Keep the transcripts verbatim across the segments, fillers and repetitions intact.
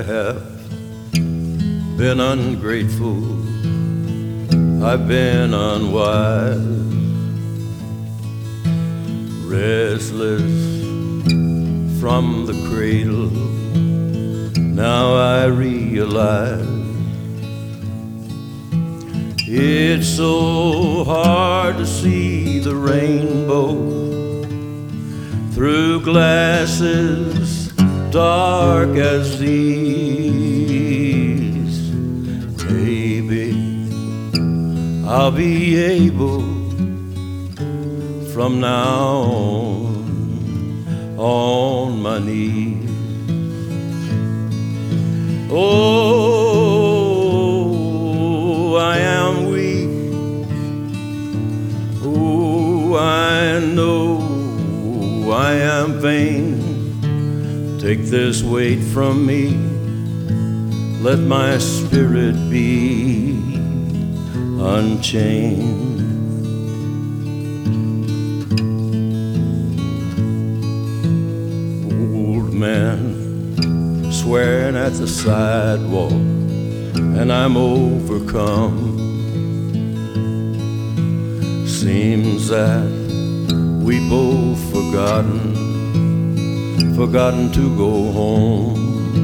have been ungrateful, I've been unwise, restless from the cradle. Now I realize it's so hard to see the rainbow through glasses dark as these. Maybe I'll be able from now on, on my knees. Oh, I am weak. Oh, I know I am vain. Take this weight from me. Let my spirit be unchained. Old man swearing at the sidewalk, and I'm overcome. Seems that we both forgotten, forgotten to go home.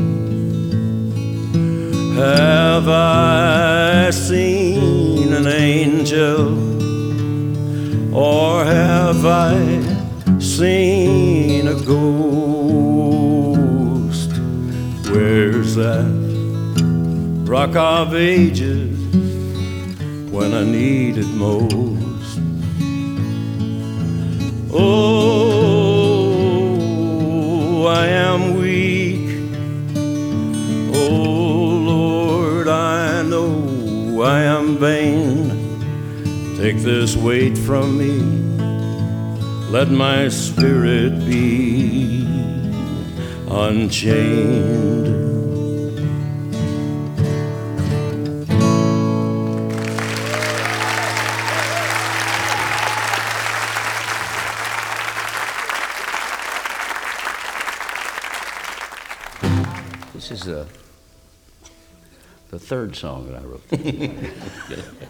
Have I seen an angel, or have I seen a ghost? Where's that Rock of Ages when I need it most? Oh, I am weak. Oh, Lord, I know I am vain. Take this weight from me. Let my spirit be unchained. This is the, the third song that I wrote.